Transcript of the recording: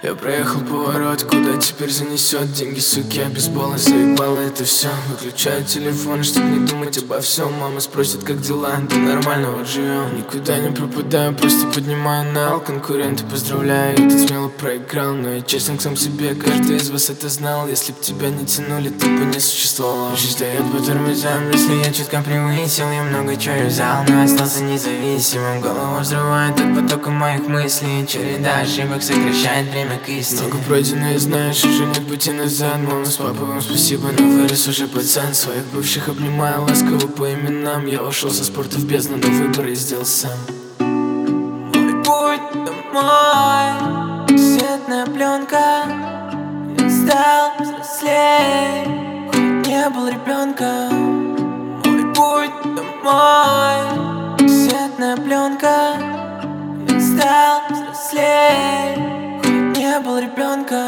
Я проехал поворот, куда теперь занесет. Деньги, суки, а бейсбол, заебало это все. Выключаю телефон, чтоб не думать обо всем. Мама спросит, как дела, да нормально, вот живем. Никуда не пропадаю, просто поднимаю нал. Конкуренты поздравляю, этот смело проиграл. Но я честен к сам себе, каждый из вас это знал. Если б тебя не тянули, ты бы не существовал. Жизнь дает по тормозам, если я чутка превысил. Я много чего юзал, но остался независимым. Голову взрывает от потока моих мыслей. Череда ошибок сокращает время к истине. Много пройдено и знаешь, уже нет пути назад. Мама с папой, вам спасибо, но вырос уже пацан. Своих бывших обнимаю ласково по именам. Я ушел со спорта в бездну, но выбор я сделал сам. Мой путь домой, кассетная пленка. Я стал взрослей, хоть не был ребенком. Мой путь домой, кассетная пленка. Я стал взрослей, хоть не был ребенком.